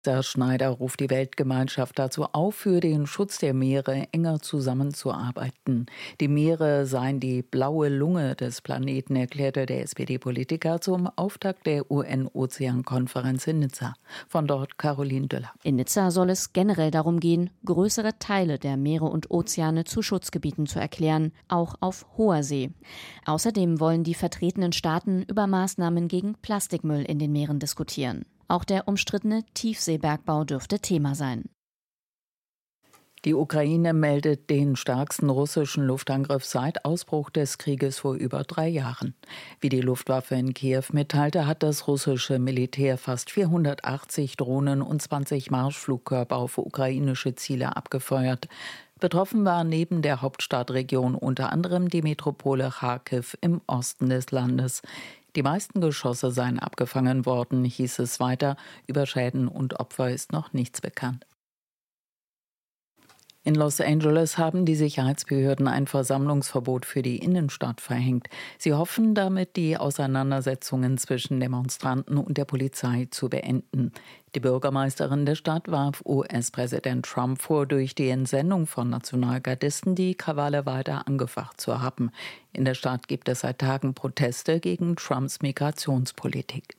Der Schneider ruft die Weltgemeinschaft dazu auf, für den Schutz der Meere enger zusammenzuarbeiten. Die Meere seien die blaue Lunge des Planeten, erklärte der SPD-Politiker zum Auftakt der UN-Ozeankonferenz in Nizza. Von dort Caroline Döller. In Nizza soll es generell darum gehen, größere Teile der Meere und Ozeane zu Schutzgebieten zu erklären, auch auf hoher See. Außerdem wollen die vertretenen Staaten über Maßnahmen gegen Plastikmüll in den Meeren diskutieren. Auch der umstrittene Tiefseebergbau dürfte Thema sein. Die Ukraine meldet den stärksten russischen Luftangriff seit Ausbruch des Krieges vor über 3 Jahren. Wie die Luftwaffe in Kiew mitteilte, hat das russische Militär fast 480 Drohnen und 20 Marschflugkörper auf ukrainische Ziele abgefeuert. Betroffen war neben der Hauptstadtregion unter anderem die Metropole Charkiw im Osten des Landes. Die meisten Geschosse seien abgefangen worden, hieß es weiter. Über Schäden und Opfer ist noch nichts bekannt. In Los Angeles haben die Sicherheitsbehörden ein Versammlungsverbot für die Innenstadt verhängt. Sie hoffen damit, die Auseinandersetzungen zwischen Demonstranten und der Polizei zu beenden. Die Bürgermeisterin der Stadt warf US-Präsident Trump vor, durch die Entsendung von Nationalgardisten die Krawalle weiter angefacht zu haben. In der Stadt gibt es seit Tagen Proteste gegen Trumps Migrationspolitik.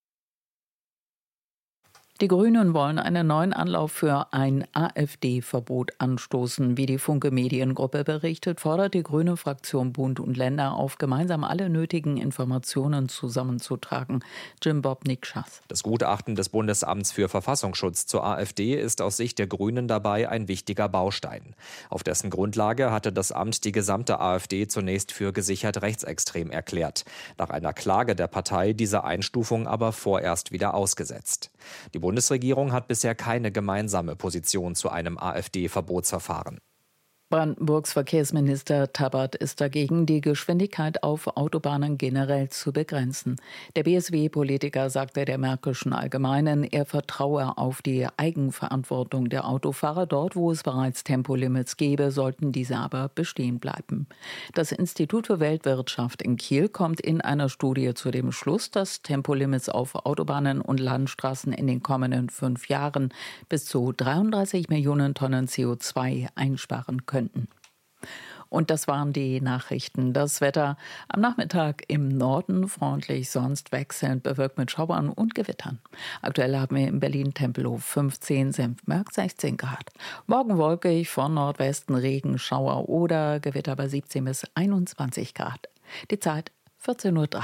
Die Grünen wollen einen neuen Anlauf für ein AfD-Verbot anstoßen. Wie die Funke Mediengruppe berichtet, fordert die grüne Fraktion Bund und Länder auf, gemeinsam alle nötigen Informationen zusammenzutragen. Jim Bob-Nikschas. Das Gutachten des Bundesamts für Verfassungsschutz zur AfD ist aus Sicht der Grünen dabei ein wichtiger Baustein. Auf dessen Grundlage hatte das Amt die gesamte AfD zunächst für gesichert rechtsextrem erklärt. Nach einer Klage der Partei diese Einstufung aber vorerst wieder ausgesetzt. Die Bundesregierung hat bisher keine gemeinsame Position zu einem AfD-Verbotsverfahren. Brandenburgs Verkehrsminister Tabbert ist dagegen, die Geschwindigkeit auf Autobahnen generell zu begrenzen. Der BSW-Politiker sagte der Märkischen Allgemeinen, er vertraue auf die Eigenverantwortung der Autofahrer. Dort, wo es bereits Tempolimits gäbe, sollten diese aber bestehen bleiben. Das Institut für Weltwirtschaft in Kiel kommt in einer Studie zu dem Schluss, dass Tempolimits auf Autobahnen und Landstraßen in den kommenden 5 Jahren bis zu 33 Millionen Tonnen CO2 einsparen können. Und das waren die Nachrichten. Das Wetter am Nachmittag im Norden freundlich, sonst wechselnd bewölkt mit Schauern und Gewittern. Aktuell haben wir in Berlin-Tempelhof 15, Senftenberg 16 Grad. Morgen wolkig, von Nordwesten Regen, Schauer oder Gewitter bei 17 bis 21 Grad. Die Zeit 14:03 Uhr.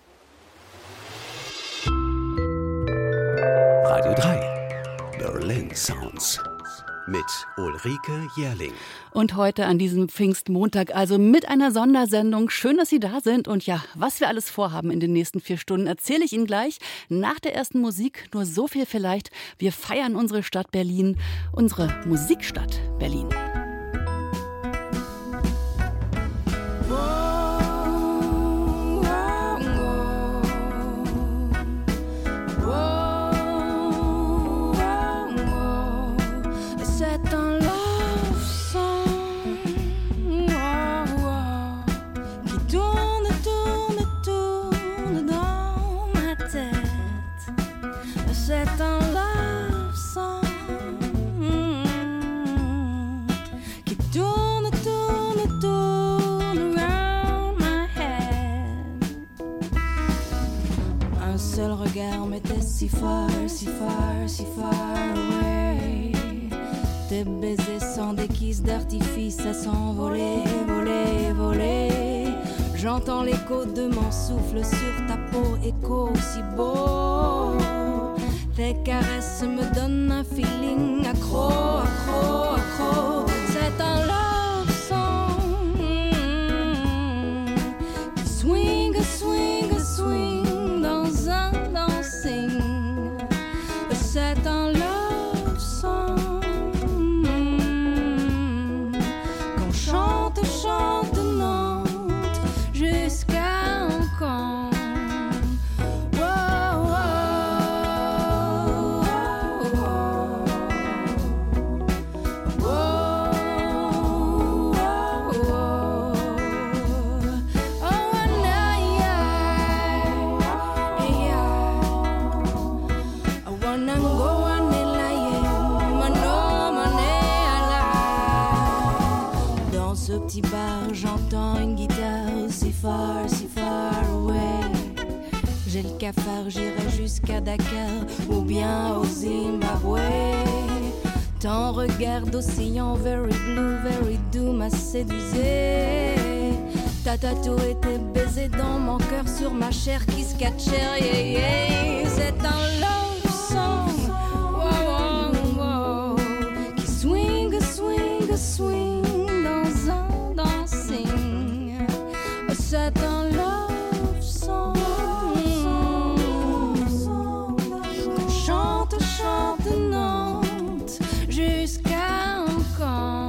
Radio 3 Berlin Sounds mit Ulrike Jährling. Und heute an diesem Pfingstmontag, also mit einer Sondersendung. Schön, dass Sie da sind. Und ja, was wir alles vorhaben in den nächsten 4 Stunden, erzähle ich Ihnen gleich nach der ersten Musik. Nur so viel vielleicht. Wir feiern unsere Stadt Berlin, unsere Musikstadt Berlin. Si far, si far, si far away. Tes baisers sans des kisses d'artifice à s'envoler, voler, voler. J'entends l'écho de mon souffle sur ta peau, écho si beau. Tes caresses me donnent un feeling accro, accro, accro. C'est un love song qui swing, swing, swing dans un dancing. C'est un love song qu'on chante, chante, note jusqu'à un camp. Wow, wow, wow, wow. petit bar, j'entends une guitare si far away. J'ai le cafard, j'irai jusqu'à Dakar ou bien au Zimbabwe. Ton regard d'océan, very blue, very doux, m'a séduisé. Ta tatou était baisé dans mon cœur, sur ma chair qui se catchait, yeah, yeah. C'est un love song, wow, wow, wow, qui swing, swing, swing dans un dancing. C'est un love song, qu'on chante, chante, Nantes jusqu'à Caen.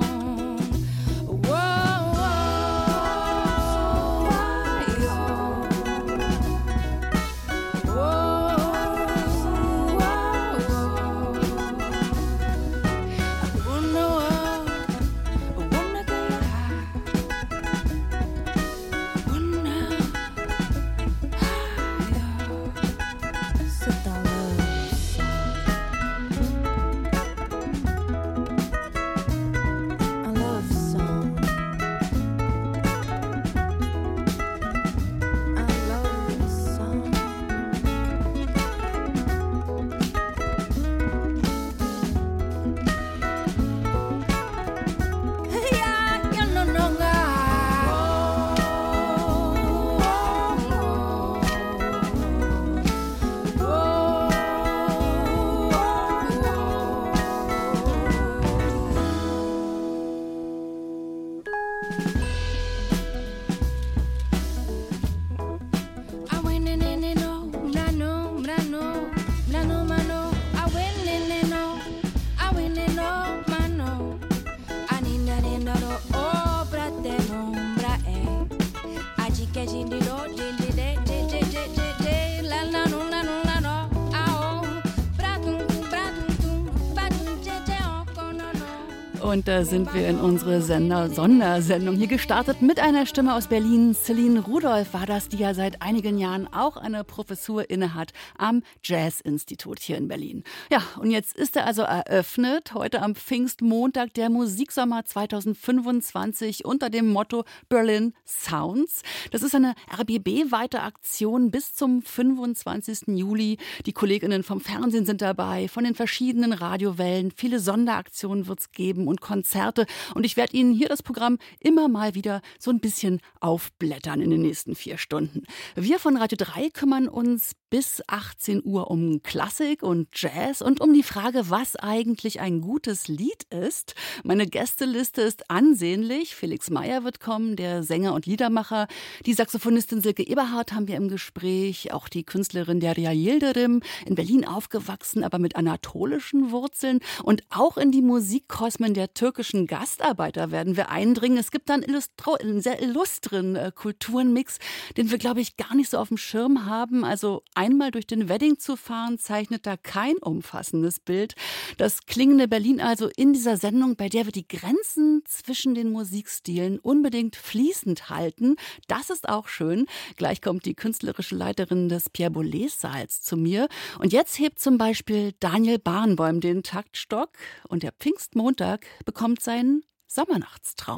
Und da sind wir in unsere Sondersendung hier gestartet mit einer Stimme aus Berlin. Celine Rudolph war das, die ja seit einigen Jahren auch eine Professur innehat am Jazz-Institut hier in Berlin. Ja, und jetzt ist er also eröffnet, heute am Pfingstmontag, der Musiksommer 2025 unter dem Motto Berlin Sounds. Das ist eine RBB-weite Aktion bis zum 25. Juli. Die Kolleginnen vom Fernsehen sind dabei, von den verschiedenen Radiowellen. Viele Sonderaktionen wird es geben und Konzerte. Und ich werde Ihnen hier das Programm immer mal wieder so ein bisschen aufblättern in den nächsten 4 Stunden. Wir von Radio 3 kümmern uns bis 18 Uhr um Klassik und Jazz und um die Frage, was eigentlich ein gutes Lied ist. Meine Gästeliste ist ansehnlich. Felix Meyer wird kommen, der Sänger und Liedermacher. Die Saxophonistin Silke Eberhardt haben wir im Gespräch. Auch die Künstlerin Derya Yildirim, in Berlin aufgewachsen, aber mit anatolischen Wurzeln. Und auch in die Musikkosmen der türkischen Gastarbeiter werden wir eindringen. Es gibt dann einen sehr illustren Kulturenmix, den wir, glaube ich, gar nicht so auf dem Schirm haben. Also einmal durch den Wedding zu fahren, zeichnet da kein umfassendes Bild. Das klingende Berlin also in dieser Sendung, bei der wir die Grenzen zwischen den Musikstilen unbedingt fließend halten. Das ist auch schön. Gleich kommt die künstlerische Leiterin des Pierre Boulez-Saals zu mir. Und jetzt hebt zum Beispiel Daniel Barenboim den Taktstock und der Pfingstmontag bekommt seinen Sommernachtstraum.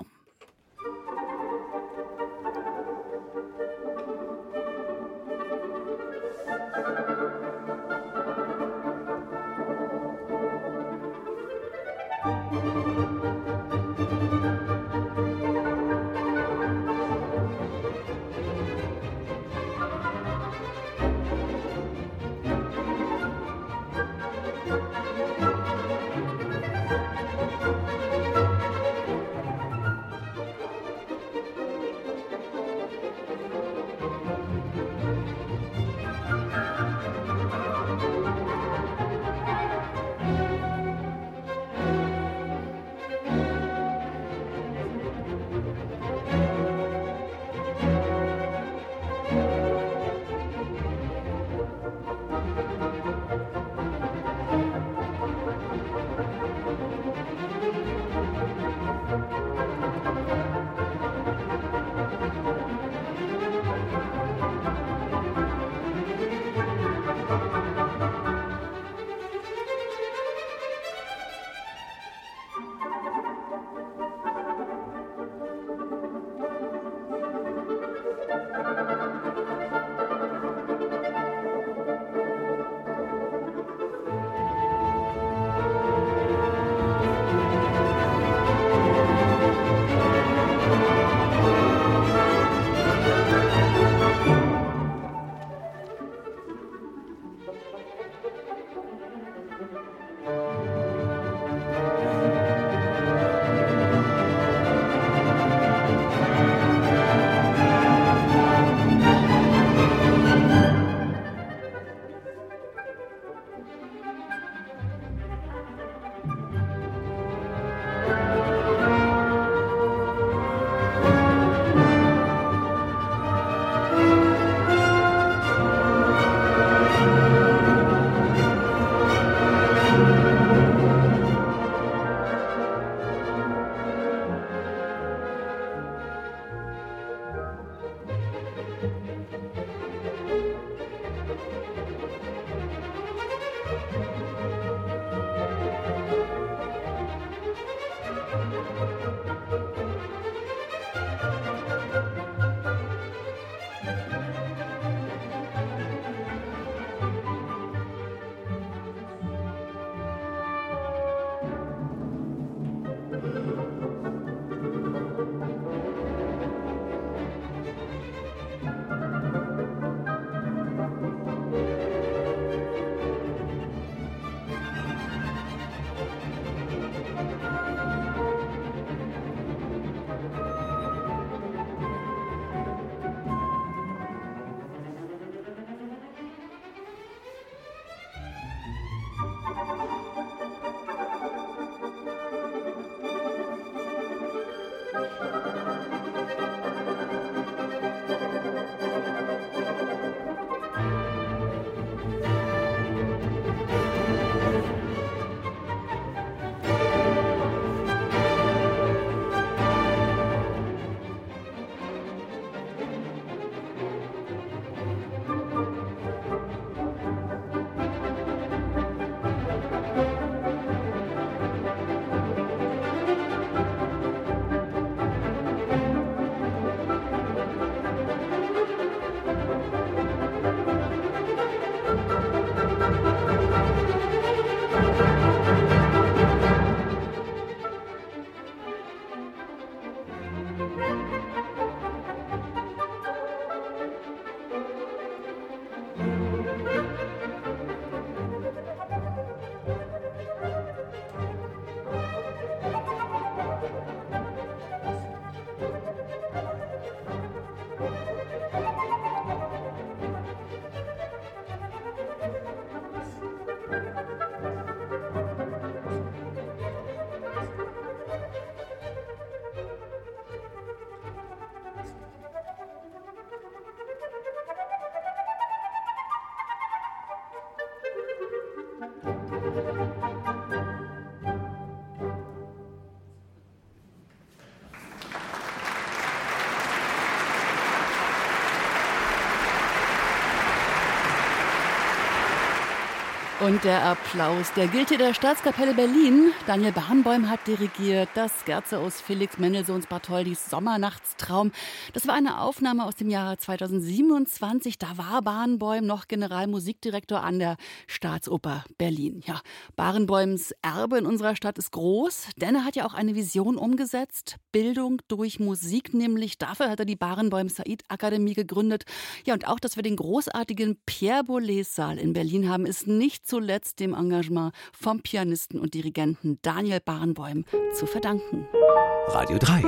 Und der Applaus, der gilt hier der Staatskapelle Berlin. Daniel Barenboim hat dirigiert das Scherzo aus Felix Mendelssohns Bartholdys Sommernachtstraum. Das war eine Aufnahme aus dem Jahre 2027. Da war Barenboim noch Generalmusikdirektor an der Staatsoper Berlin. Ja, Barenboims Erbe in unserer Stadt ist groß, denn er hat ja auch eine Vision umgesetzt. Bildung durch Musik, nämlich dafür hat er die Barenboim-Said-Akademie gegründet. Ja, und auch, dass wir den großartigen Pierre-Boulez-Saal in Berlin haben, ist nicht zuletzt dem Engagement vom Pianisten und Dirigenten Daniel Barenboim zu verdanken. Radio 3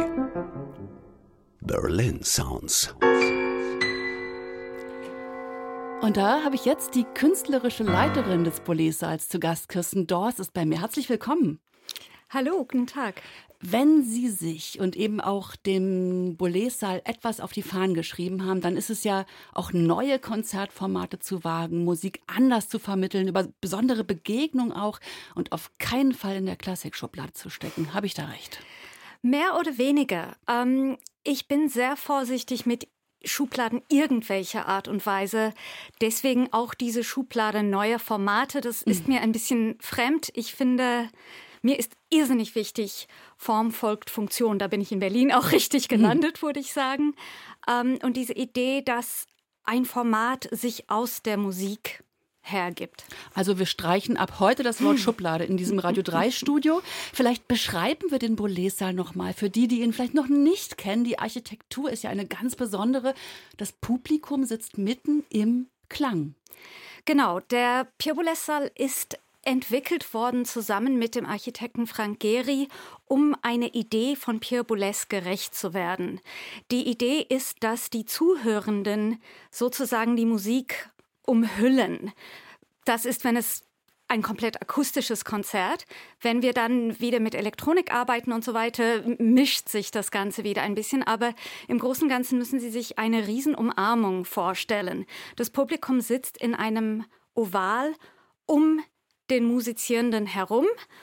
Berlin Sounds. Und da habe ich jetzt die künstlerische Leiterin des Boulez-Saals zu Gast. Kirsten Dorst ist bei mir. Herzlich willkommen. Hallo, guten Tag. Wenn Sie sich und eben auch dem Boulez-Saal etwas auf die Fahnen geschrieben haben, dann ist es ja auch neue Konzertformate zu wagen, Musik anders zu vermitteln, über besondere Begegnungen auch und auf keinen Fall in der Klassikschublade zu stecken. Habe ich da recht? Mehr oder weniger. Ich bin sehr vorsichtig mit Schubladen irgendwelcher Art und Weise. Deswegen auch diese Schublade neuer Formate. Das ist mir ein bisschen fremd. Ich finde, mir ist irrsinnig wichtig, Form folgt Funktion. Da bin ich in Berlin auch richtig gelandet, würde ich sagen. Und diese Idee, dass ein Format sich aus der Musik hergibt. Also wir streichen ab heute das Wort Schublade in diesem Radio 3 Studio. Vielleicht beschreiben wir den Boulez-Saal noch mal für die, die ihn vielleicht noch nicht kennen. Die Architektur ist ja eine ganz besondere. Das Publikum sitzt mitten im Klang. Genau, der Pierre Boulez-Saal ist entwickelt worden zusammen mit dem Architekten Frank Gehry, um eine Idee von Pierre Boulez gerecht zu werden. Die Idee ist, dass die Zuhörenden sozusagen die Musik umhüllen. Das ist, wenn es ein komplett akustisches Konzert. Wenn wir dann wieder mit Elektronik arbeiten und so weiter, mischt sich das Ganze wieder ein bisschen. Aber im Großen und Ganzen müssen Sie sich eine Riesenumarmung vorstellen. Das Publikum sitzt in einem Oval um den Musizierenden herum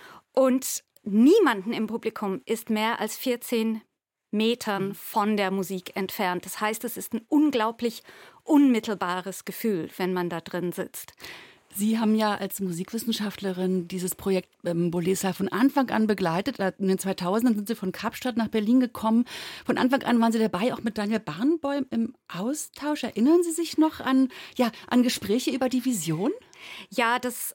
und niemanden im Publikum ist mehr als 14 Metern von der Musik entfernt. Das heißt, es ist ein unglaublich unmittelbares Gefühl, wenn man da drin sitzt. Sie haben ja als Musikwissenschaftlerin dieses Projekt Boulez-Saal von Anfang an begleitet. In den 2000ern sind Sie von Kapstadt nach Berlin gekommen. Von Anfang an waren Sie dabei, auch mit Daniel Barenboim im Austausch. Erinnern Sie sich noch an Gespräche über die Vision? Ja, das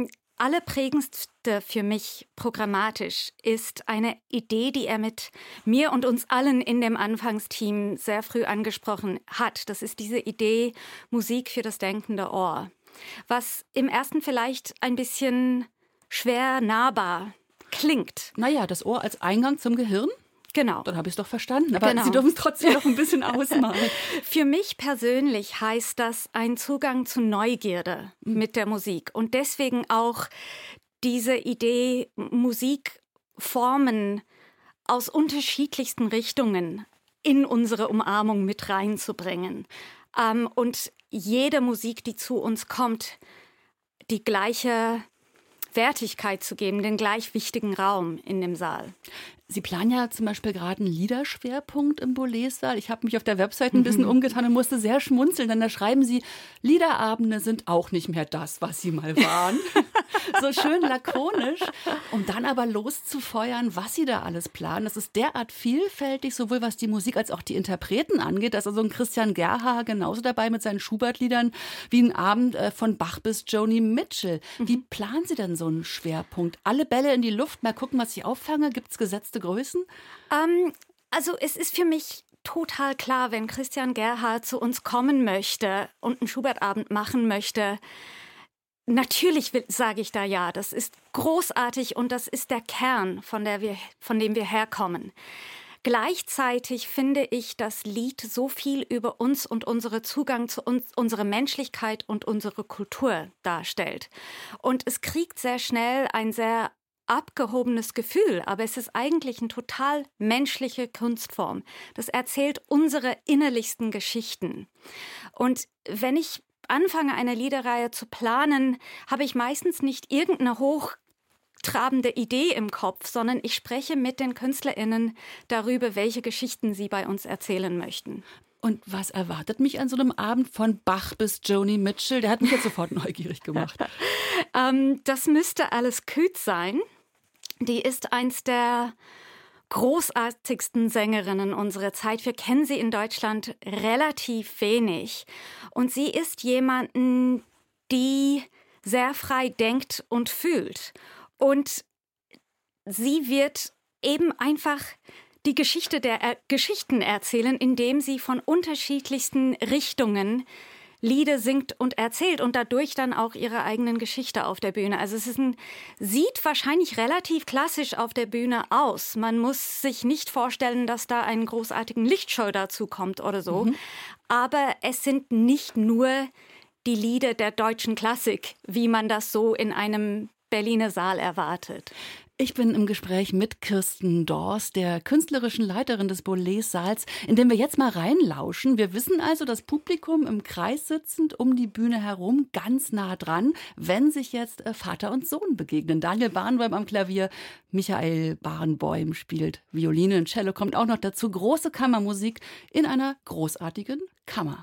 Allerprägendste für mich programmatisch ist eine Idee, die er mit mir und uns allen in dem Anfangsteam sehr früh angesprochen hat. Das ist diese Idee Musik für das denkende Ohr. Was im ersten vielleicht ein bisschen schwer nahbar klingt. Naja, das Ohr als Eingang zum Gehirn? Genau. Dann habe ich es doch verstanden. Aber genau. Sie dürfen es trotzdem noch ein bisschen ausmalen. Für mich persönlich heißt das ein Zugang zu Neugierde mit der Musik. Und deswegen auch diese Idee, Musikformen aus unterschiedlichsten Richtungen in unsere Umarmung mit reinzubringen. Und jede Musik, die zu uns kommt, die gleiche Wertigkeit zu geben, den gleich wichtigen Raum in dem Saal. Sie planen ja zum Beispiel gerade einen Liederschwerpunkt im Boulez-Saal. Ich habe mich auf der Website ein bisschen umgetan und musste sehr schmunzeln, denn da schreiben Sie, Liederabende sind auch nicht mehr das, was sie mal waren. So schön lakonisch, um dann aber loszufeuern, was Sie da alles planen. Das ist derart vielfältig, sowohl was die Musik als auch die Interpreten angeht. Da ist also ein Christian Gerhaher genauso dabei mit seinen Schubert-Liedern wie ein Abend von Bach bis Joni Mitchell. Wie planen Sie denn so einen Schwerpunkt? Alle Bälle in die Luft, mal gucken, was ich auffange? Gibt es gesetzte Größen? Also es ist für mich total klar, wenn Christian Gerhaher zu uns kommen möchte und einen Schubert-Abend machen möchte. Natürlich sage ich da ja, das ist großartig und das ist der Kern, von dem wir herkommen. Gleichzeitig finde ich, das Lied so viel über uns und unseren Zugang zu uns, unsere Menschlichkeit und unsere Kultur darstellt. Und es kriegt sehr schnell ein sehr abgehobenes Gefühl, aber es ist eigentlich eine total menschliche Kunstform. Das erzählt unsere innerlichsten Geschichten. Und wenn ich anfange, eine Liederreihe zu planen, habe ich meistens nicht irgendeine hochtrabende Idee im Kopf, sondern ich spreche mit den KünstlerInnen darüber, welche Geschichten sie bei uns erzählen möchten. Und was erwartet mich an so einem Abend von Bach bis Joni Mitchell? Der hat mich jetzt sofort neugierig gemacht. Das müsste Alice Coote sein. Die ist eins der großartigsten Sängerinnen unserer Zeit. Wir kennen sie in Deutschland relativ wenig. Und sie ist jemanden, die sehr frei denkt und fühlt. Und sie wird eben einfach die Geschichte der Geschichten erzählen, indem sie von unterschiedlichsten Richtungen Lieder singt und erzählt und dadurch dann auch ihre eigenen Geschichte auf der Bühne. Also sieht wahrscheinlich relativ klassisch auf der Bühne aus. Man muss sich nicht vorstellen, dass da einen großartigen Lichtshow dazu kommt oder so. Aber es sind nicht nur die Lieder der deutschen Klassik, wie man das so in einem Berliner Saal erwartet. Ich bin im Gespräch mit Kirsten Dorst, der künstlerischen Leiterin des Boulez-Saals, in dem wir jetzt mal reinlauschen. Wir wissen also, das Publikum im Kreis sitzend um die Bühne herum, ganz nah dran, wenn sich jetzt Vater und Sohn begegnen. Daniel Barenboim am Klavier, Michael Barenboim spielt Violine und Cello, kommt auch noch dazu. Große Kammermusik in einer großartigen Kammer.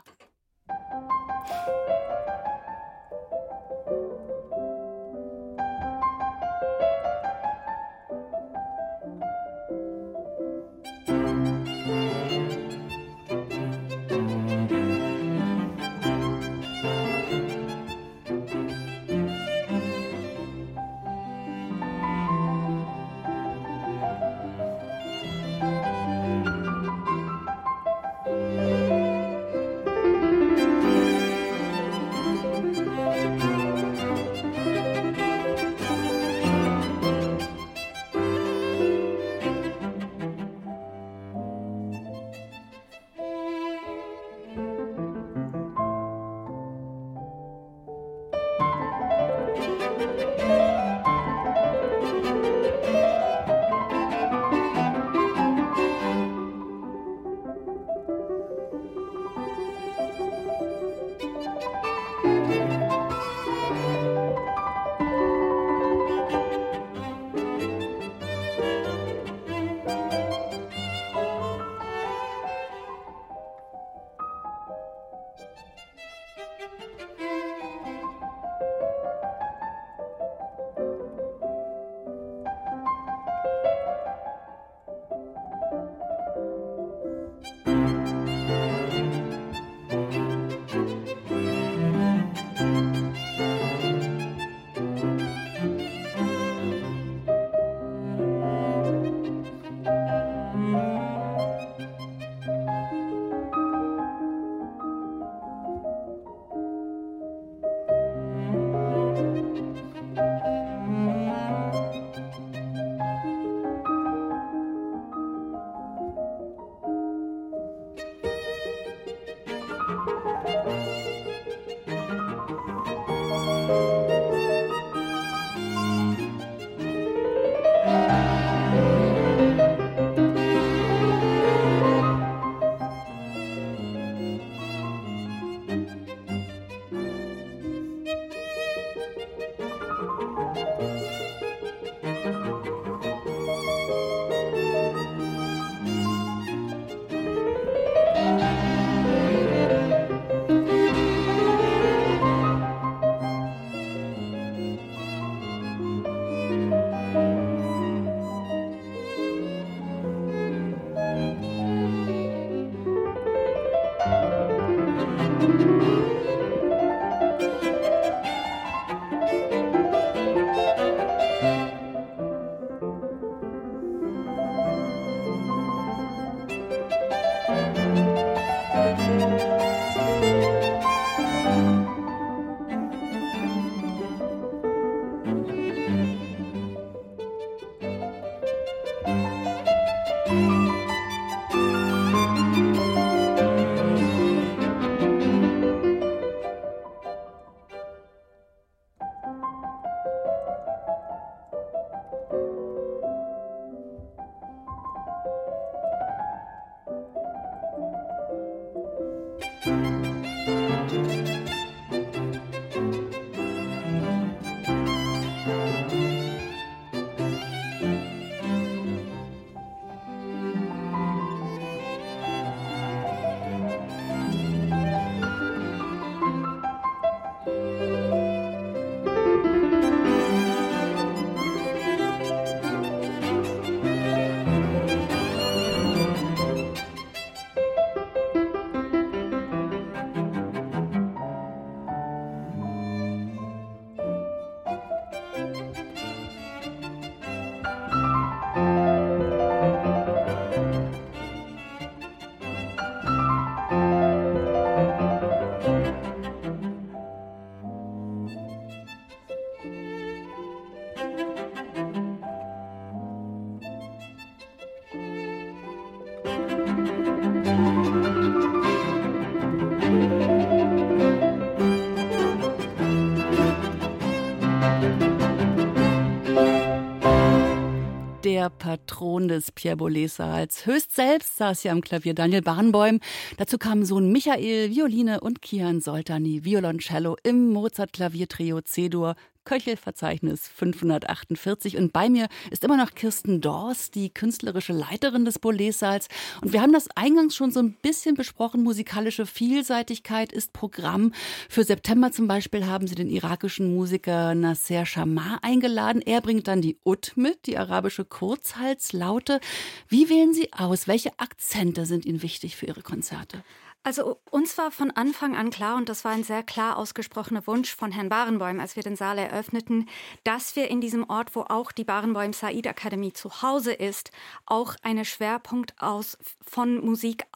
der Patron des Pierre Boulez-Saals. Höchst selbst saß hier am Klavier Daniel Barenboim. Dazu kamen Sohn Michael, Violine und Kian Soltani, Violoncello im Mozart-Klaviertrio C-Dur. Köchelverzeichnis 548. Und bei mir ist immer noch Kirsten Dorst, die künstlerische Leiterin des Boulez-Saals. Und wir haben das eingangs schon so ein bisschen besprochen. Musikalische Vielseitigkeit ist Programm. Für September zum Beispiel haben sie den irakischen Musiker Nasser Shamar eingeladen. Er bringt dann die Ud mit, die arabische Kurzhalslaute. Wie wählen Sie aus? Welche Akzente sind Ihnen wichtig für Ihre Konzerte? Also uns war von Anfang an klar, und das war ein sehr klar ausgesprochener Wunsch von Herrn Barenboim, als wir den Saal eröffneten, dass wir in diesem Ort, wo auch die Barenboim Said Akademie zu Hause ist, auch einen Schwerpunkt auf Musik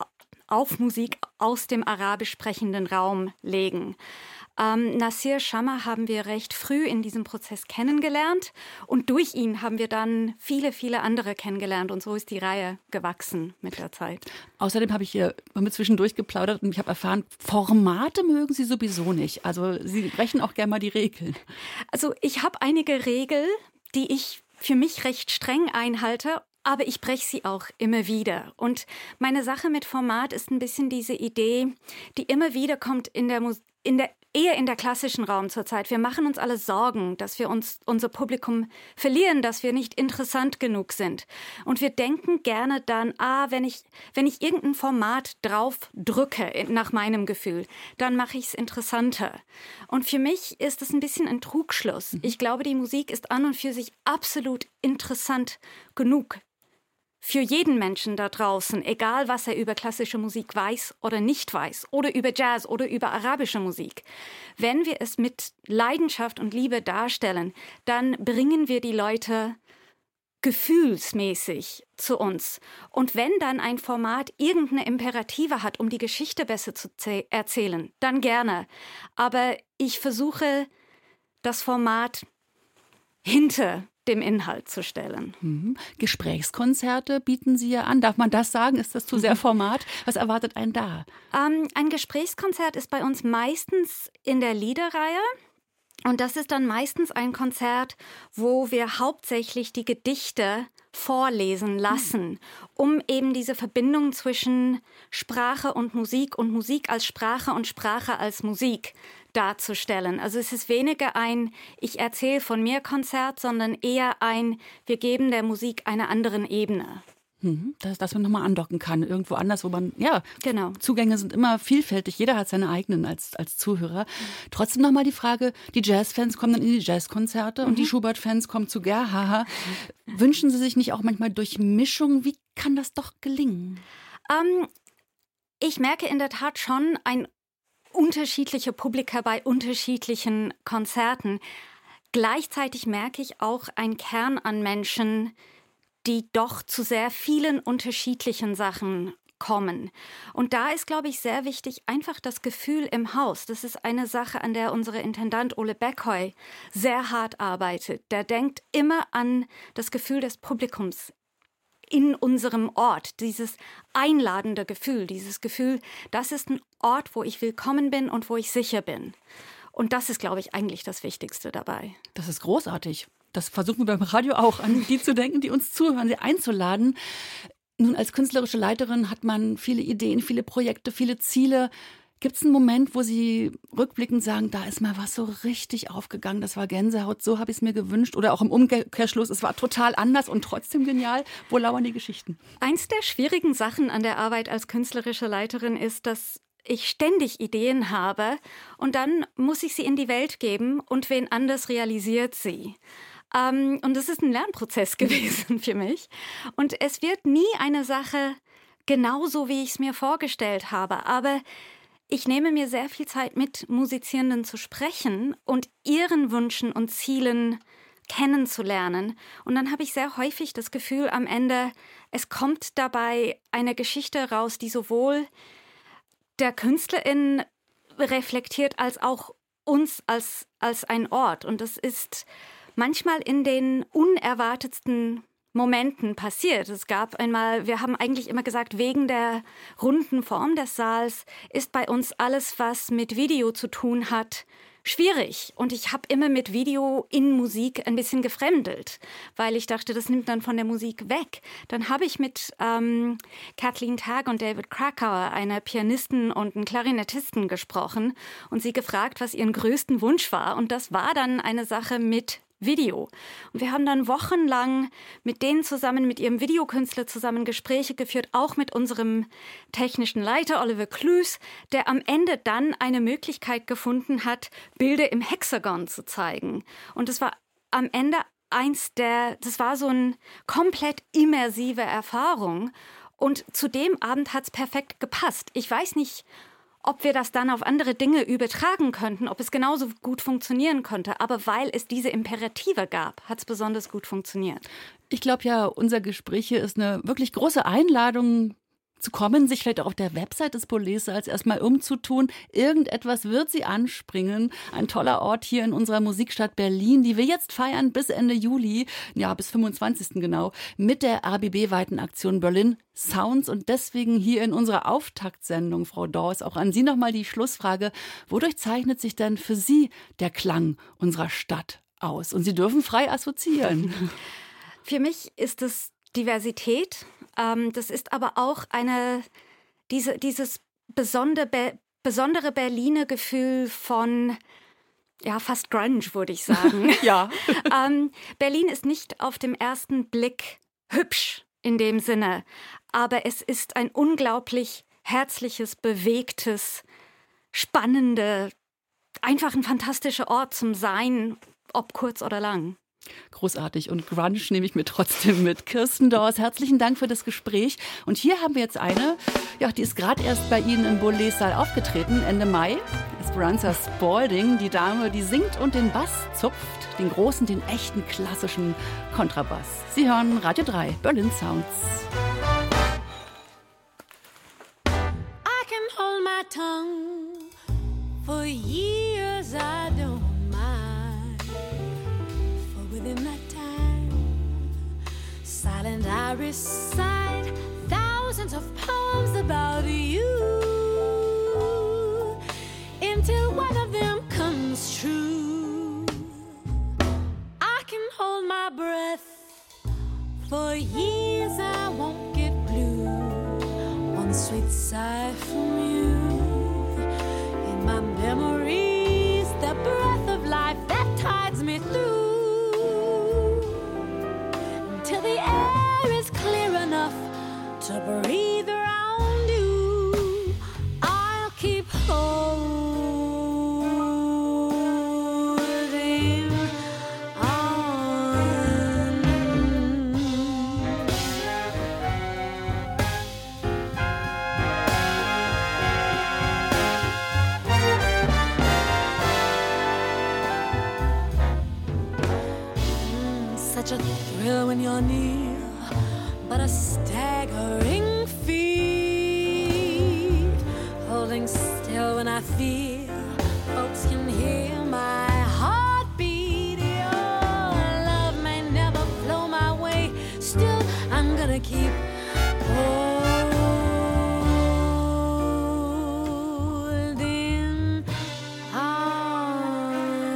aus dem arabisch sprechenden Raum legen. Nasser Shamar haben wir recht früh in diesem Prozess kennengelernt und durch ihn haben wir dann viele, viele andere kennengelernt und so ist die Reihe gewachsen mit der Zeit. Außerdem haben wir zwischendurch geplaudert und ich habe erfahren, Formate mögen Sie sowieso nicht. Also Sie brechen auch gerne mal die Regeln. Also ich habe einige Regeln, die ich für mich recht streng einhalte. Aber ich breche sie auch immer wieder. Und meine Sache mit Format ist ein bisschen diese Idee, die immer wieder kommt eher in der klassischen Raum zurzeit. Wir machen uns alle Sorgen, dass wir unser Publikum verlieren, dass wir nicht interessant genug sind. Und wir denken gerne dann, wenn ich irgendein Format drauf drücke, nach meinem Gefühl, dann mache ich es interessanter. Und für mich ist es ein bisschen ein Trugschluss. Ich glaube, die Musik ist an und für sich absolut interessant genug. Für jeden Menschen da draußen, egal was er über klassische Musik weiß oder nicht weiß, oder über Jazz oder über arabische Musik. Wenn wir es mit Leidenschaft und Liebe darstellen, dann bringen wir die Leute gefühlsmäßig zu uns. Und wenn dann ein Format irgendeine Imperative hat, um die Geschichte besser zu erzählen, dann gerne. Aber ich versuche, das Format hinter dem Inhalt zu stellen. Gesprächskonzerte bieten Sie ja an. Darf man das sagen? Ist das zu sehr Format? Was erwartet einen da? Ein Gesprächskonzert ist bei uns meistens in der Liederreihe. Und das ist dann meistens ein Konzert, wo wir hauptsächlich die Gedichte vorlesen lassen, um eben diese Verbindung zwischen Sprache und Musik als Sprache und Sprache als Musik darzustellen. Also es ist weniger ein Ich erzähle von mir Konzert, sondern eher ein Wir geben der Musik einer anderen Ebene. Dass man nochmal andocken kann, irgendwo anders, wo man, genau. Zugänge sind immer vielfältig, jeder hat seine eigenen als Zuhörer. Trotzdem nochmal die Frage, die Jazzfans kommen dann in die Jazzkonzerte und die Schubert-Fans kommen zu Gerhaha. Wünschen Sie sich nicht auch manchmal Durchmischung? Wie kann das doch gelingen? Ich merke in der Tat schon ein unterschiedliche Publika bei unterschiedlichen Konzerten. Gleichzeitig merke ich auch einen Kern an Menschen, die doch zu sehr vielen unterschiedlichen Sachen kommen. Und da ist, glaube ich, sehr wichtig, einfach das Gefühl im Haus. Das ist eine Sache, an der unser Intendant Ole Beckhoy sehr hart arbeitet. Der denkt immer an das Gefühl des Publikums in unserem Ort, dieses einladende Gefühl, dieses Gefühl, das ist ein Ort, wo ich willkommen bin und wo ich sicher bin. Und das ist, glaube ich, eigentlich das Wichtigste dabei. Das ist großartig. Das versuchen wir beim Radio auch, an die zu denken, die uns zuhören, sie einzuladen. Nun, als künstlerische Leiterin hat man viele Ideen, viele Projekte, viele Ziele. Gibt es einen Moment, wo Sie rückblickend sagen, da ist mal was so richtig aufgegangen, das war Gänsehaut, so habe ich es mir gewünscht? Oder auch im Umkehrschluss, es war total anders und trotzdem genial. Wo lauern die Geschichten? Eins der schwierigen Sachen an der Arbeit als künstlerische Leiterin ist, dass ich ständig Ideen habe und dann muss ich sie in die Welt geben und wen anders realisiert sie. Und das ist ein Lernprozess gewesen für mich. Und es wird nie eine Sache genauso, wie ich es mir vorgestellt habe. Aber ich nehme mir sehr viel Zeit, mit Musizierenden zu sprechen und ihren Wünschen und Zielen kennenzulernen. Und dann habe ich sehr häufig das Gefühl am Ende, es kommt dabei eine Geschichte raus, die sowohl der Künstlerin reflektiert, als auch uns als ein Ort. Und das ist manchmal in den unerwartetsten Momenten passiert. Es gab einmal, wir haben eigentlich immer gesagt, wegen der runden Form des Saals ist bei uns alles, was mit Video zu tun hat, schwierig. Und ich habe immer mit Video in Musik ein bisschen gefremdelt, weil ich dachte, das nimmt dann von der Musik weg. Dann habe ich mit Kathleen Tagg und David Krakauer, einer Pianistin und einem Klarinettisten, gesprochen und sie gefragt, was ihren größten Wunsch war. Und das war dann eine Sache mit Video. Und wir haben dann wochenlang mit denen zusammen, mit ihrem Videokünstler zusammen Gespräche geführt, auch mit unserem technischen Leiter Oliver Clues, der am Ende dann eine Möglichkeit gefunden hat, Bilder im Hexagon zu zeigen. Und es war am Ende das war so eine komplett immersive Erfahrung. Und zu dem Abend hat es perfekt gepasst. Ich weiß nicht, ob wir das dann auf andere Dinge übertragen könnten, ob es genauso gut funktionieren könnte. Aber weil es diese Imperative gab, hat es besonders gut funktioniert. Ich glaube ja, unser Gespräch hier ist eine wirklich große Einladung zu kommen, sich vielleicht auch auf der Website des Polessaals erstmal umzutun. Irgendetwas wird sie anspringen. Ein toller Ort hier in unserer Musikstadt Berlin, die wir jetzt feiern bis Ende Juli, ja bis 25. genau, mit der RBB-weiten Aktion Berlin Sounds. Und deswegen hier in unserer Auftaktsendung, Frau Dorrs, auch an Sie nochmal die Schlussfrage. Wodurch zeichnet sich denn für Sie der Klang unserer Stadt aus? Und Sie dürfen frei assoziieren. Für mich ist es Diversität. Das ist aber auch dieses besondere Berliner Gefühl von, ja, fast Grunge, würde ich sagen. Ja. Berlin ist nicht auf den ersten Blick hübsch in dem Sinne, aber es ist ein unglaublich herzliches, bewegtes, einfach ein fantastischer Ort zum Sein, ob kurz oder lang. Großartig. Und Grunge nehme ich mir trotzdem mit. Kirsten Dorrs, herzlichen Dank für das Gespräch. Und hier haben wir jetzt eine, ja, die ist gerade erst bei Ihnen im Polessaal aufgetreten, Ende Mai. Esperanza Spalding, die Dame, die singt und den Bass zupft, den großen, den echten, klassischen Kontrabass. Sie hören Radio 3, Berlin Sounds. I can hold my tongue for years, I don't mind. Within that time, silent I recite thousands of poems about you, until one of them comes true. I can hold my breath for years, I won't get blue. One sweet sigh from you, in my memories, the breath of life that tides me through. Till the air is clear enough to breathe around you, I'll keep holding on. Such a thrill when you're near, but a staggering feat. Holding still when I feel folks can hear my heartbeat. Your love may never flow my way, still I'm gonna keep holding on.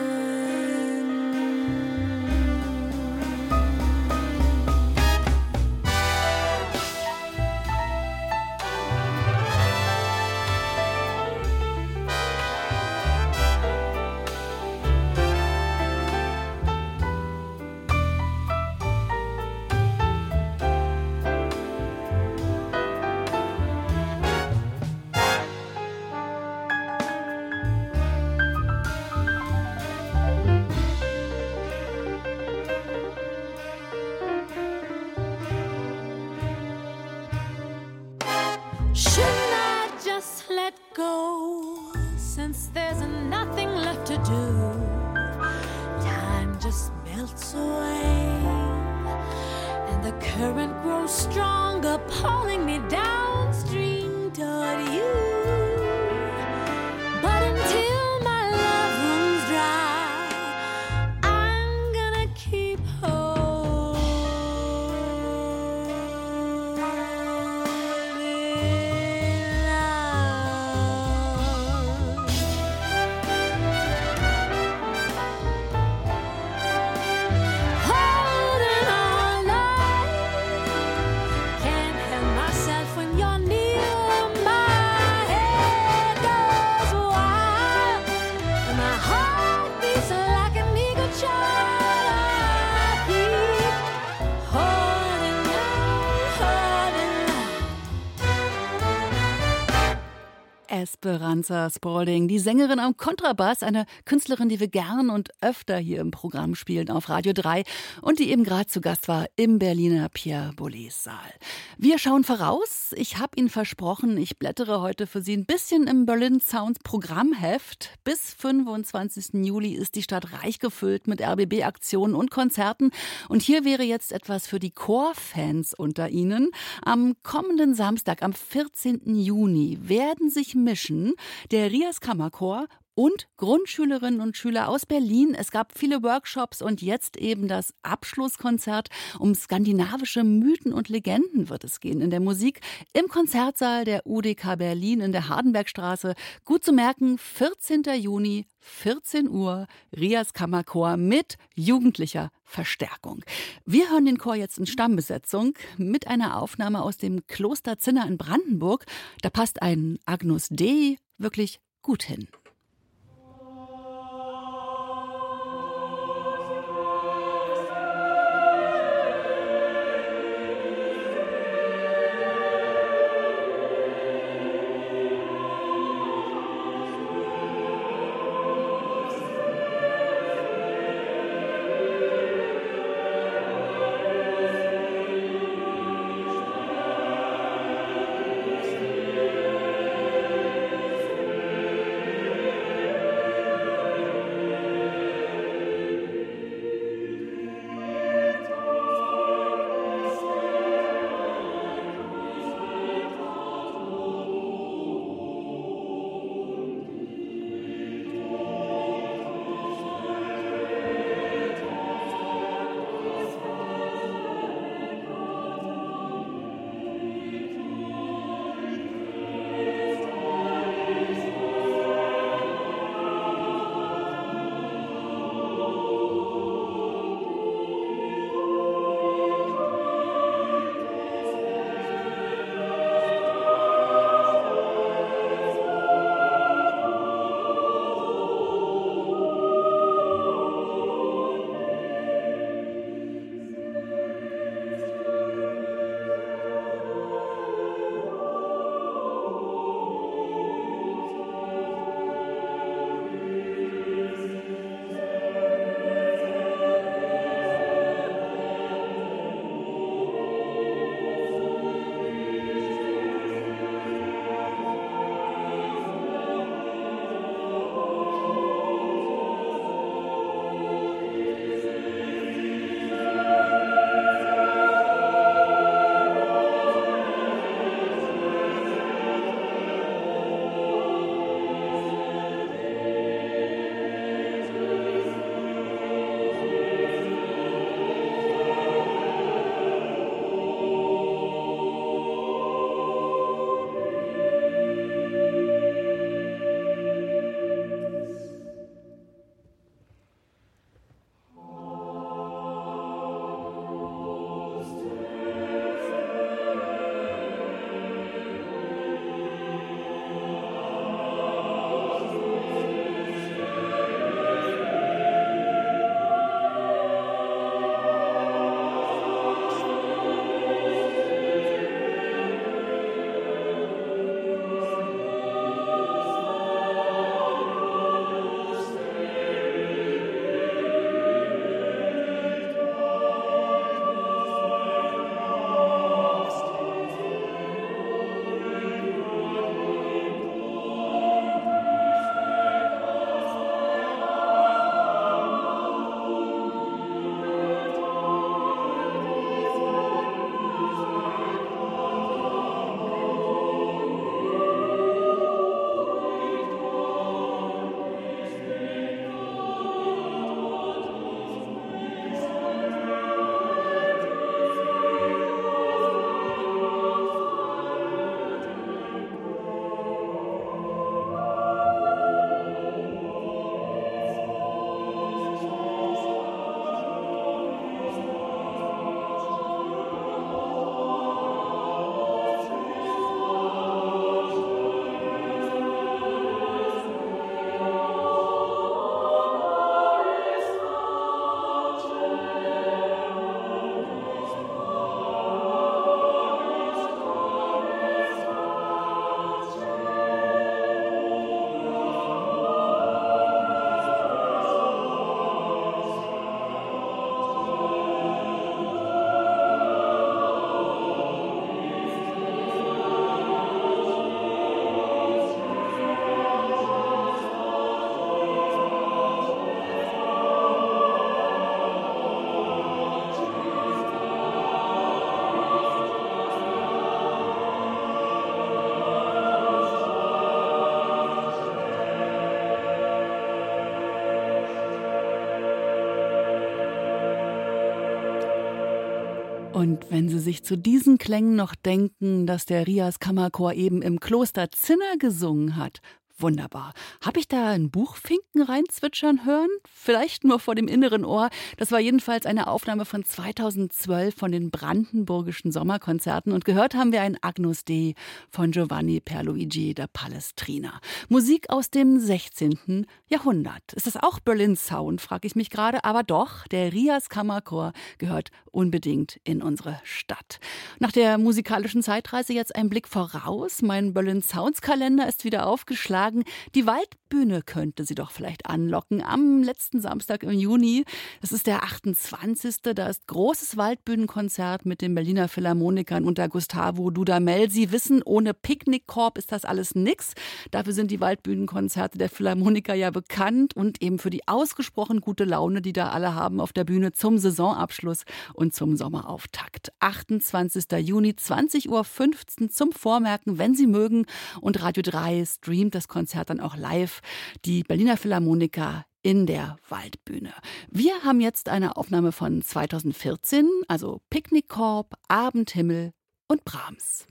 Shouldn't I just let go, since there's nothing left to do? Time just melts away, and the current grows stronger, pulling me downstream toward you. But until my love runs dry, I'm gonna keep holding on. Esperanza Spalding, die Sängerin am Kontrabass, eine Künstlerin, die wir gern und öfter hier im Programm spielen auf Radio 3 und die eben gerade zu Gast war im Berliner Pierre Boulez Saal. Wir schauen voraus. Ich habe Ihnen versprochen, ich blättere heute für Sie ein bisschen im Berlin Sounds Programmheft. Bis 25. Juli ist die Stadt reich gefüllt mit RBB-Aktionen und Konzerten. Und hier wäre jetzt etwas für die Chorfans unter Ihnen. Am kommenden Samstag, am 14. Juni, werden sich mischen der Rias Kammerchor und Grundschülerinnen und Schüler aus Berlin. Es gab viele Workshops und jetzt eben das Abschlusskonzert. Um skandinavische Mythen und Legenden wird es gehen in der Musik im Konzertsaal der UDK Berlin in der Hardenbergstraße. Gut zu merken, 14. Juni, 14 Uhr, Rias Kammerchor mit jugendlicher Verstärkung. Wir hören den Chor jetzt in Stammbesetzung mit einer Aufnahme aus dem Kloster Zinna in Brandenburg. Da passt ein Agnus Dei wirklich gut hin. Und wenn Sie sich zu diesen Klängen noch denken, dass der Rias Kammerchor eben im Kloster Zinner gesungen hat, wunderbar. Habe ich da einen Buchfinken reinzwitschern hören? Vielleicht nur vor dem inneren Ohr. Das war jedenfalls eine Aufnahme von 2012 von den Brandenburgischen Sommerkonzerten. Und gehört haben wir ein Agnus Dei von Giovanni Pierluigi da Palestrina. Musik aus dem 16. Jahrhundert. Ist das auch Berlin Sound, frage ich mich gerade. Aber doch, der Rias Kammerchor gehört unbedingt in unsere Stadt. Nach der musikalischen Zeitreise jetzt ein Blick voraus. Mein Berlin Sounds Kalender ist wieder aufgeschlagen. Die Waldbühne könnte Sie doch vielleicht anlocken am letzten Samstag im Juni. Das ist der 28. Da ist großes Waldbühnenkonzert mit den Berliner Philharmonikern unter Gustavo Dudamel. Sie wissen, ohne Picknickkorb ist das alles nix. Dafür sind die Waldbühnenkonzerte der Philharmoniker ja bekannt und eben für die ausgesprochen gute Laune, die da alle haben auf der Bühne zum Saisonabschluss und zum Sommerauftakt. 28. Juni, 20.15 Uhr zum Vormerken, wenn Sie mögen. Und Radio 3 streamt das Konzert dann auch live. Die Berliner Philharmoniker in der Waldbühne. Wir haben jetzt eine Aufnahme von 2014, also Picknickkorb, Abendhimmel und Brahms.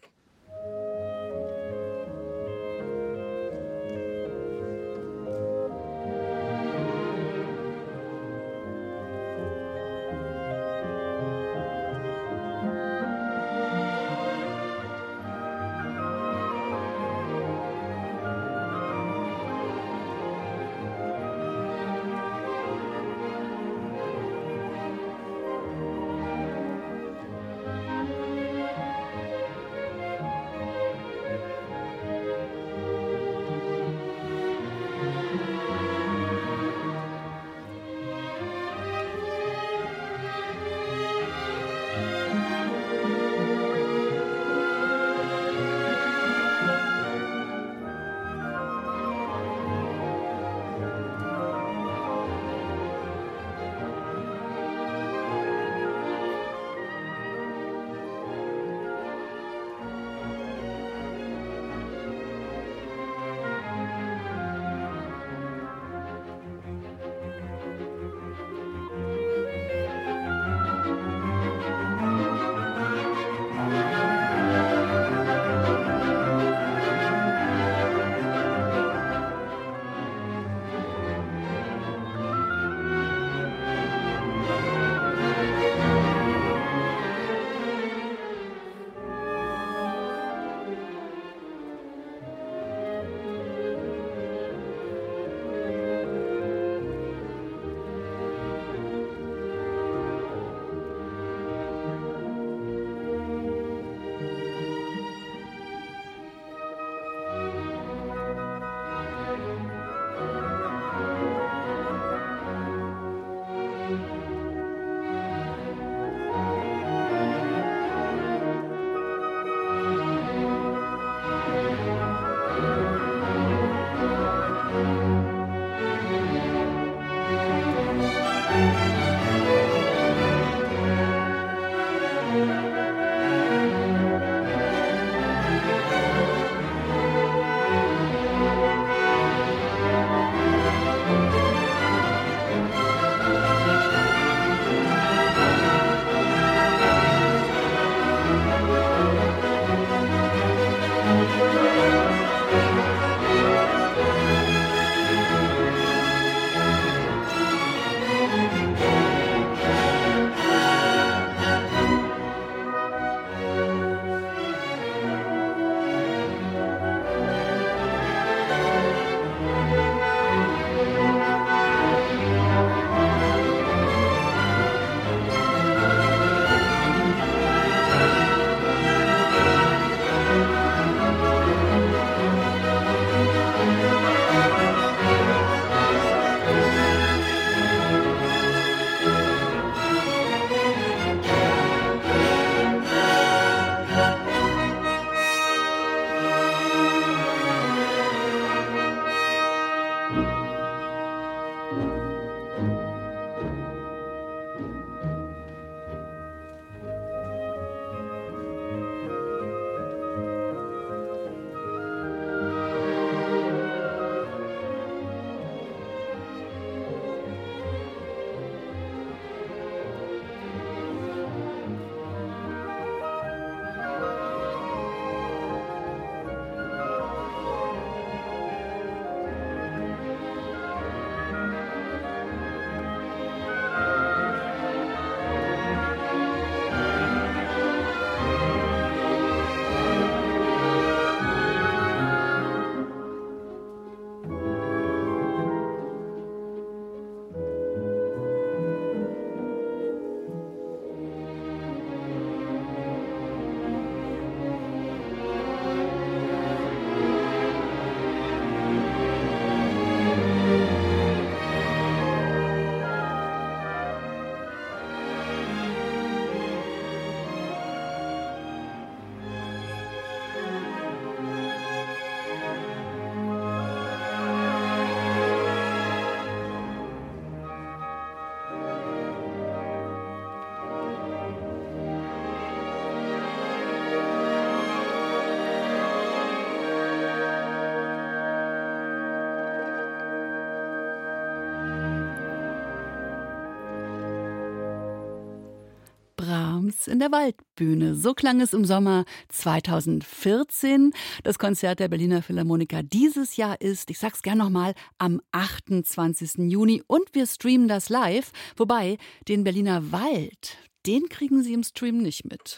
Sounds in der Waldbühne. So klang es im Sommer 2014. Das Konzert der Berliner Philharmoniker dieses Jahr ist, ich sag's gern nochmal, am 28. Juni und wir streamen das live. Wobei, den Berliner Wald, den kriegen Sie im Stream nicht mit.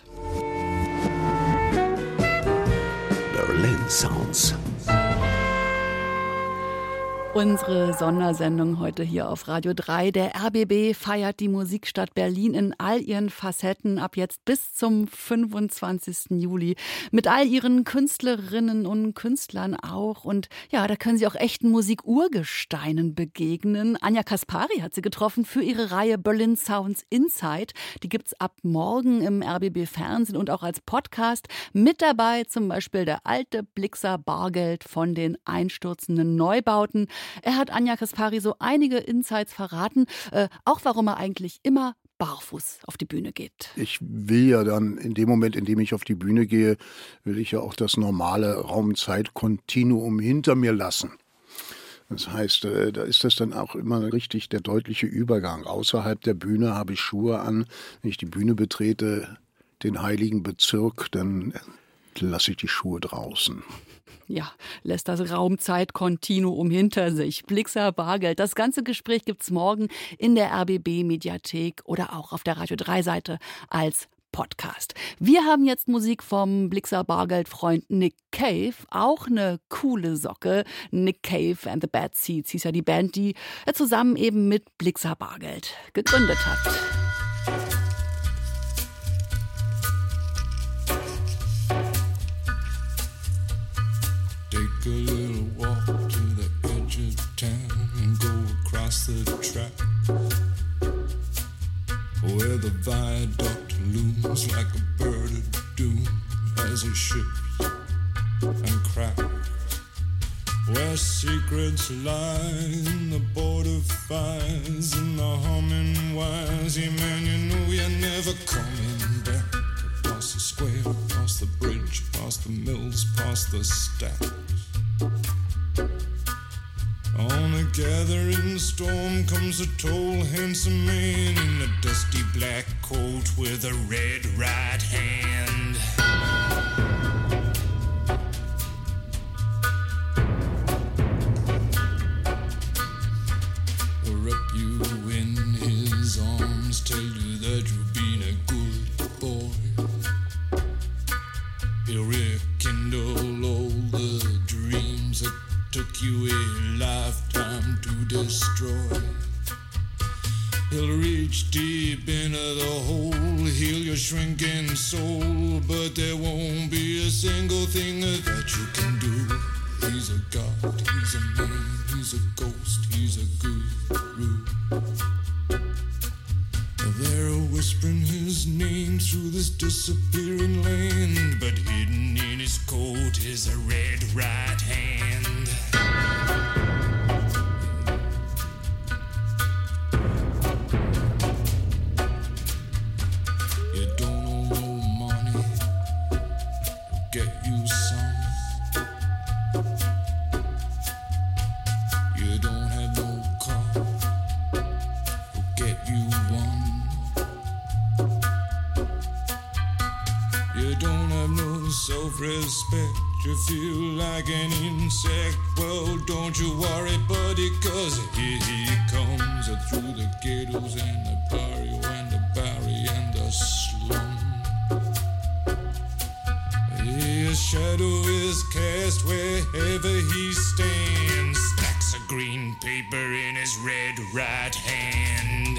Berlin Sounds. Unsere Sondersendung heute hier auf Radio 3. Der RBB feiert die Musikstadt Berlin in all ihren Facetten ab jetzt bis zum 25. Juli. Mit all ihren Künstlerinnen und Künstlern auch. Und ja, da können Sie auch echten Musikurgesteinen begegnen. Anja Kaspari hat sie getroffen für ihre Reihe Berlin Sounds Inside. Die gibt's ab morgen im RBB Fernsehen und auch als Podcast. Mit dabei zum Beispiel der alte Blixer Bargeld von den einstürzenden Neubauten. Er hat Anja Kaspari so einige Insights verraten, auch warum er eigentlich immer barfuß auf die Bühne geht. Ich will ja dann in dem Moment, in dem ich auf die Bühne gehe, will ich ja auch das normale Raum-Zeit-Kontinuum hinter mir lassen. Das heißt, da ist das dann auch immer richtig der deutliche Übergang. Außerhalb der Bühne habe ich Schuhe an. Wenn ich die Bühne betrete, den heiligen Bezirk, dann lasse ich die Schuhe draußen. Ja, lässt das Raumzeit-Kontinuum hinter sich. Blixer Bargeld. Das ganze Gespräch gibt's morgen in der RBB-Mediathek oder auch auf der Radio 3-Seite als Podcast. Wir haben jetzt Musik vom Blixer Bargeld-Freund Nick Cave. Auch eine coole Socke. Nick Cave and the Bad Seeds hieß ja die Band, die er zusammen eben mit Blixer Bargeld gegründet hat. Take a little walk to the edge of town and go across the track where the viaduct looms like a bird of doom as it shifts and cracks, where secrets lie in the border fires and the humming wires. Yeah, man, you know you're never coming back. Across the square, across the bridge, past the mills, past the stacks. On a gathering storm comes a tall, handsome man in a dusty black coat with a red right hand. Wrap you in his arms, tell you that you've been a good boy. He'll rekindle all the dreams that took you a lifetime to destroy. He'll reach deep into the hole, heal your shrinking soul, but there won't be a single thing that you can do. He's a god, he's a man, he's a ghost, he's a guru. They're whispering his name through this disappearing land, but hidden in his coat is a red right hand. You don't owe no money, get you some. You don't have no car, get you one. You don't have no self-respect, you feel like an insect. Well, don't you worry, buddy, cause here he comes through the ghettos and the barrio and the barry and the slum. His shadow is cast wherever he stands, stacks of green paper in his red right hand.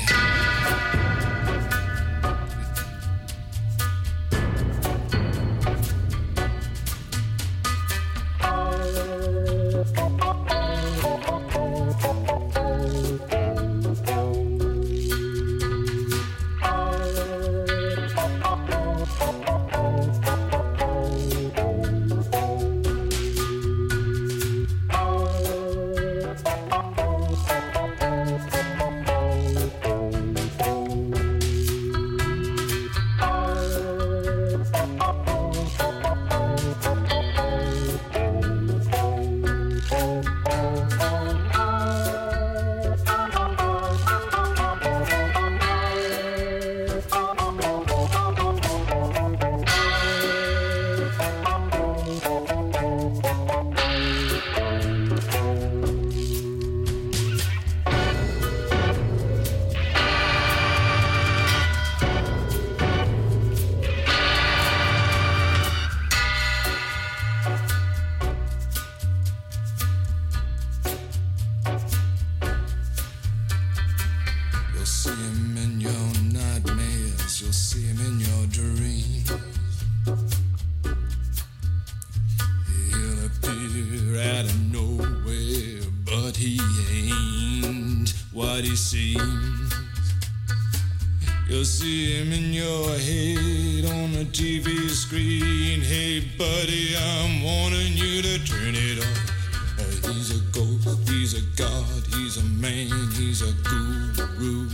seems. You'll see him in your head on the TV screen. Hey buddy, I'm warning you to turn it off. He's a ghost, he's a god, he's a man, he's a guru.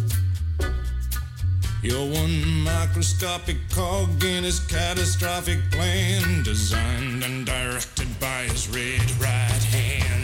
You're one microscopic cog in his catastrophic plan, designed and directed by his red right hand.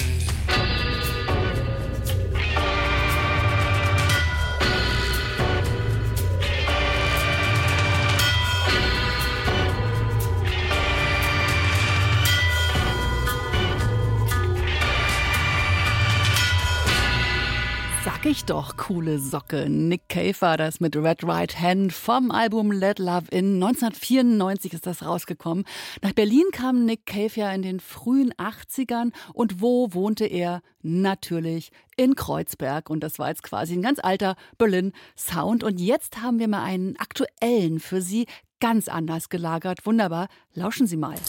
Sag ich doch, coole Socke. Nick Cave war das mit Red Right Hand vom Album Let Love In. 1994 ist das rausgekommen. Nach Berlin kam Nick Cave ja in den frühen 80ern. Und wo wohnte er? Natürlich in Kreuzberg. Und das war jetzt quasi ein ganz alter Berlin-Sound. Und jetzt haben wir mal einen aktuellen für Sie, ganz anders gelagert. Wunderbar. Lauschen Sie mal.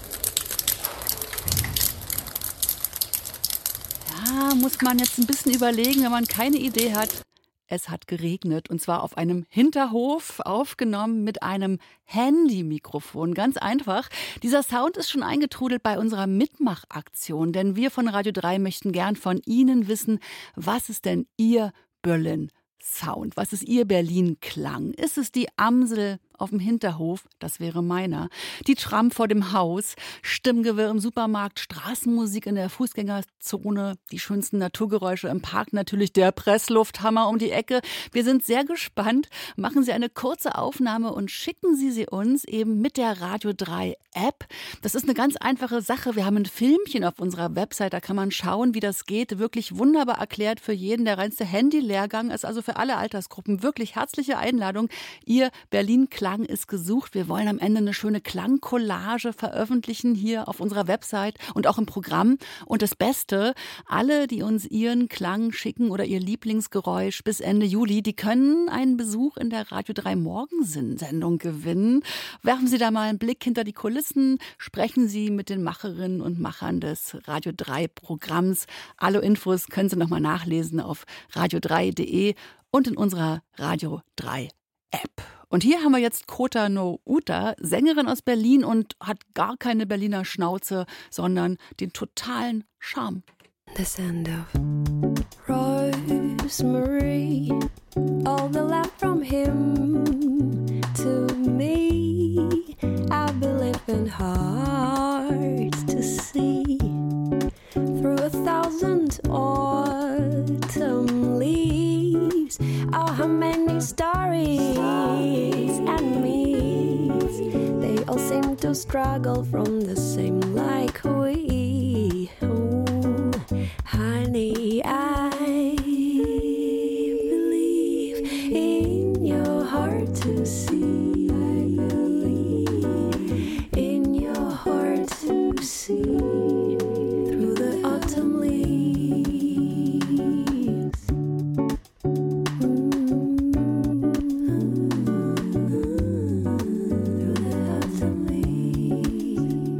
Muss man jetzt ein bisschen überlegen, wenn man keine Idee hat. Es hat geregnet und zwar auf einem Hinterhof, aufgenommen mit einem Handy-Mikrofon. Ganz einfach. Dieser Sound ist schon eingetrudelt bei unserer Mitmachaktion, denn wir von Radio 3 möchten gern von Ihnen wissen, was ist denn Ihr Berlin-Sound? Was ist Ihr Berlin-Klang? Ist es die Amsel auf dem Hinterhof, das wäre meiner, die Tram vor dem Haus, Stimmgewirr im Supermarkt, Straßenmusik in der Fußgängerzone, die schönsten Naturgeräusche im Park, natürlich der Presslufthammer um die Ecke. Wir sind sehr gespannt. Machen Sie eine kurze Aufnahme und schicken Sie sie uns eben mit der Radio 3 App. Das ist eine ganz einfache Sache. Wir haben ein Filmchen auf unserer Website, da kann man schauen, wie das geht. Wirklich wunderbar erklärt für jeden. Der reinste Handy-Lehrgang ist also für alle Altersgruppen. Wirklich herzliche Einladung. Ihr Berlin-Klang ist gesucht. Wir wollen am Ende eine schöne Klangcollage veröffentlichen hier auf unserer Website und auch im Programm. Und das Beste, alle, die uns ihren Klang schicken oder ihr Lieblingsgeräusch bis Ende Juli, die können einen Besuch in der Radio 3 Morgensinn-Sendung gewinnen. Werfen Sie da mal einen Blick hinter die Kulissen, sprechen Sie mit den Macherinnen und Machern des Radio 3 Programms. Alle Infos können Sie nochmal nachlesen auf radio3.de und in unserer Radio 3 App. Und hier haben wir jetzt Kota no Uta, Sängerin aus Berlin und hat gar keine Berliner Schnauze, sondern den totalen Charme. The scent of rosemary, all the love from him to me. I believe in hearts to see through 1,000 autumn leaves. Oh, how many stories and me's. They all seem to struggle from the same like we. Oh, honey, I believe in your heart to see. I believe in your heart to see. Through the autumn leaves. Through the autumn leaves.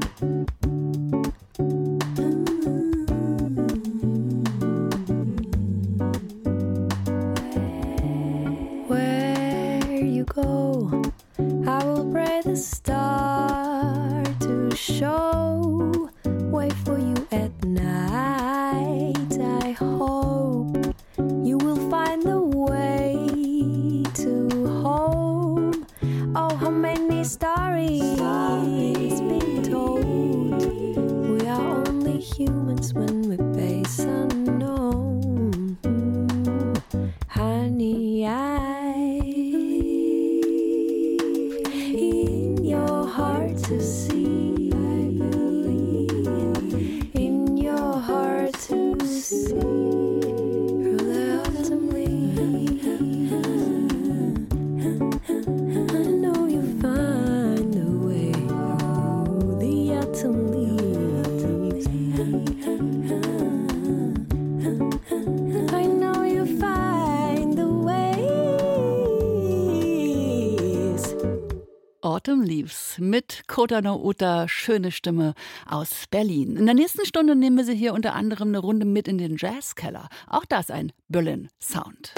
Where you go, I will pray the star to show. Wait for you at night. I hope you will find the way to home. Oh, how many stories being told. We are only humans when we face unknown. Honey, I believe in your heart to see. I believe in your heart to see. Through the autumn leaves. I know you'll find a way through the autumn leaves. I know you'll find the ways. Autumn Leaves mit Kota no Uta, schöne Stimme aus Berlin. In der nächsten Stunde nehmen wir Sie hier unter anderem eine Runde mit in den Jazzkeller. Auch das ein Berlin-Sound.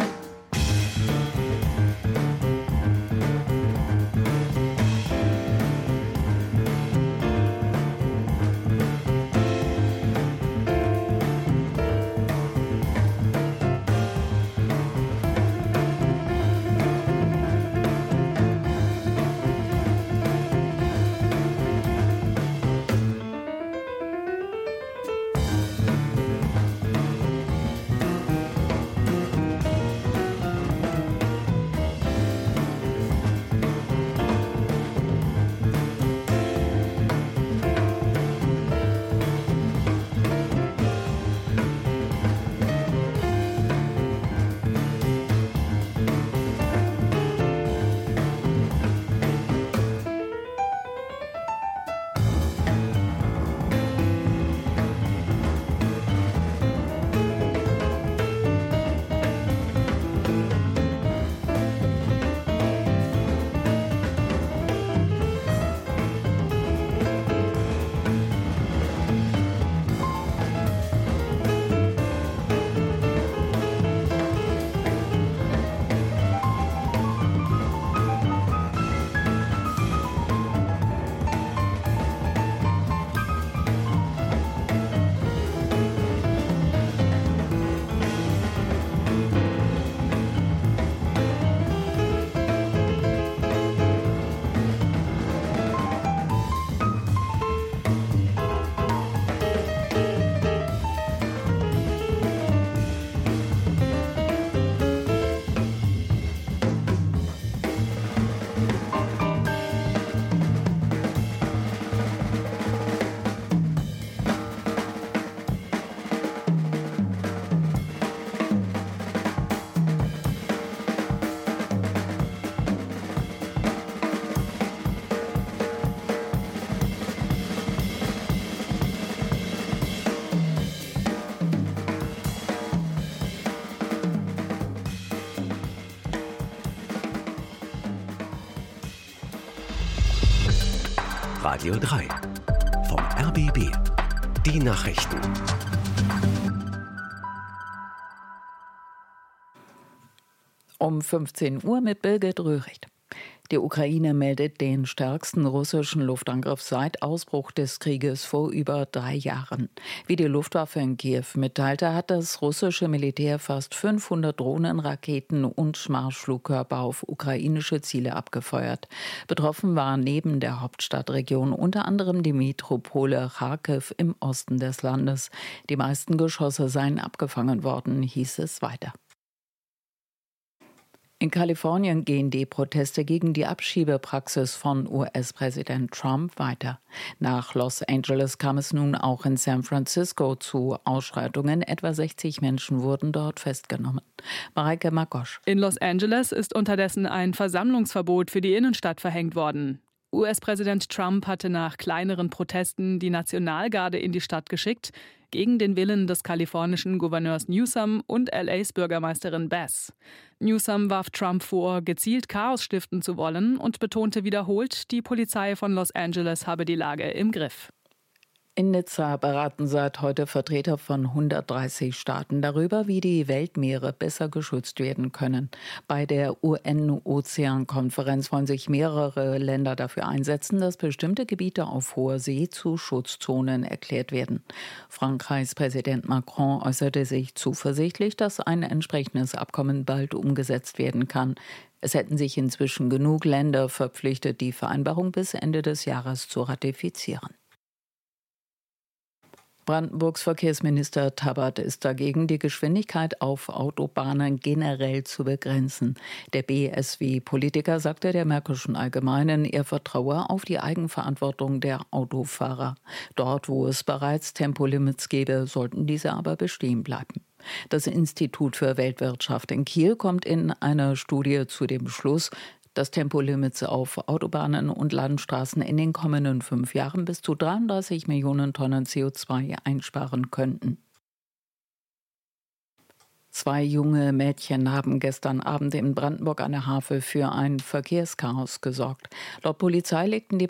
Radio 3 vom RBB. Die Nachrichten. Um 15 Uhr mit Birgit Röhricht. Die Ukraine meldet den stärksten russischen Luftangriff seit Ausbruch des Krieges vor über 3 Jahren. Wie die Luftwaffe in Kiew mitteilte, hat das russische Militär fast 500 Drohnen, Raketen und Marschflugkörper auf ukrainische Ziele abgefeuert. Betroffen war neben der Hauptstadtregion unter anderem die Metropole Charkiw im Osten des Landes. Die meisten Geschosse seien abgefangen worden, hieß es weiter. In Kalifornien gehen die Proteste gegen die Abschiebepraxis von US-Präsident Trump weiter. Nach Los Angeles kam es nun auch in San Francisco zu Ausschreitungen. Etwa 60 Menschen wurden dort festgenommen. Mareike Margosch. In Los Angeles ist unterdessen ein Versammlungsverbot für die Innenstadt verhängt worden. US-Präsident Trump hatte nach kleineren Protesten die Nationalgarde in die Stadt geschickt, gegen den Willen des kalifornischen Gouverneurs Newsom und LAs Bürgermeisterin Bass. Newsom warf Trump vor, gezielt Chaos stiften zu wollen und betonte wiederholt, die Polizei von Los Angeles habe die Lage im Griff. In Nizza beraten seit heute Vertreter von 130 Staaten darüber, wie die Weltmeere besser geschützt werden können. Bei der UN-Ozeankonferenz wollen sich mehrere Länder dafür einsetzen, dass bestimmte Gebiete auf hoher See zu Schutzzonen erklärt werden. Frankreichs Präsident Macron äußerte sich zuversichtlich, dass ein entsprechendes Abkommen bald umgesetzt werden kann. Es hätten sich inzwischen genug Länder verpflichtet, die Vereinbarung bis Ende des Jahres zu ratifizieren. Brandenburgs Verkehrsminister Tabbert ist dagegen, die Geschwindigkeit auf Autobahnen generell zu begrenzen. Der BSW-Politiker sagte der Märkischen Allgemeinen, er vertraue auf die Eigenverantwortung der Autofahrer. Dort, wo es bereits Tempolimits gäbe, sollten diese aber bestehen bleiben. Das Institut für Weltwirtschaft in Kiel kommt in einer Studie zu dem Schluss, dass Tempolimits auf Autobahnen und Landstraßen in den kommenden 5 Jahren bis zu 33 Millionen Tonnen CO2 einsparen könnten. 2 junge Mädchen haben gestern Abend in Brandenburg an der Havel für ein Verkehrschaos gesorgt. Laut Polizei legten die